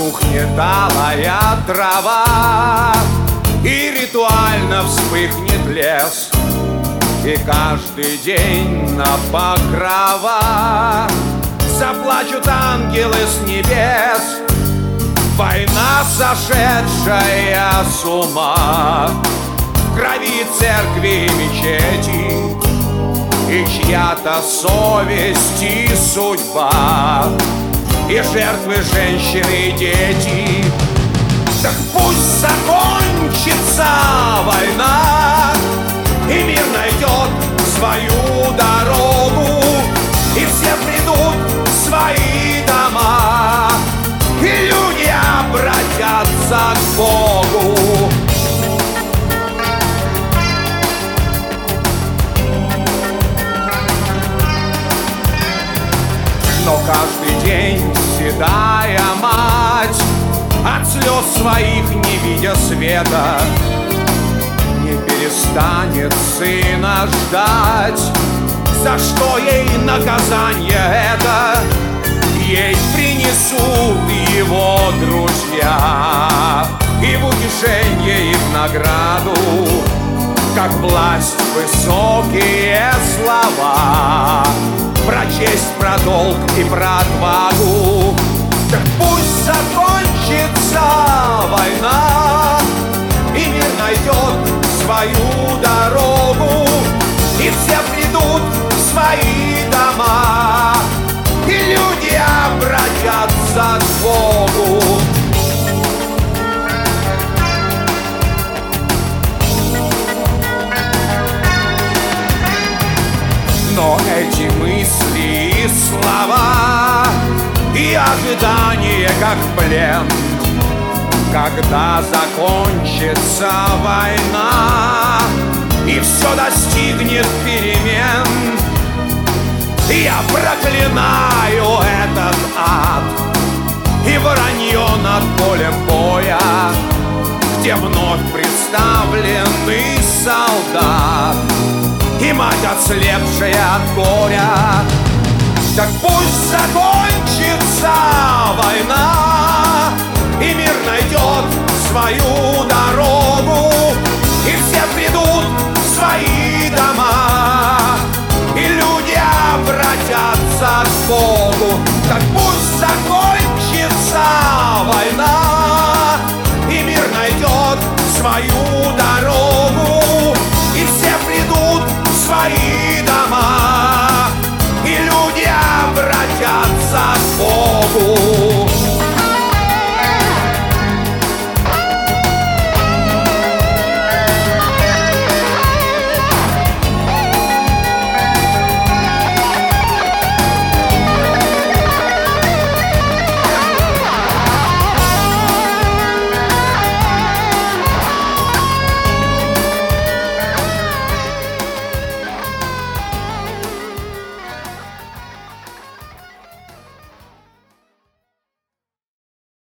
пожухнет алая трава, и ритуально вспыхнет лес, и каждый день на покрова заплачут ангелы с небес. Война, сошедшая с ума, в крови церкви и мечети, и чья-то совесть и судьба, и жертвы женщины и дети. Так пусть закончится война, и мир найдет свою дорогу, и все придут в свои дома, и люди обратятся к Богу. Но каждый день седая мать, от слез своих не видя света, не перестанет сына ждать. За что ей наказание это? Ей принесут его друзья, и в утешение, и в награду, как власть, высокие слова про честь, про долг и про отвагу. Так пусть закончится война, и мир найдет свою дорогу, и все придут в свои дома, и люди обратятся к Богу. Но эти мысли и слова, и ожидание, как плен, когда закончится война и все достигнет перемен, я проклинаю этот ад и вранье над полем боя, где вновь представленный солдат и мать, отслепшая от горя. Так пусть закончится война, и мир найдет свою дорогу, и все придут в свои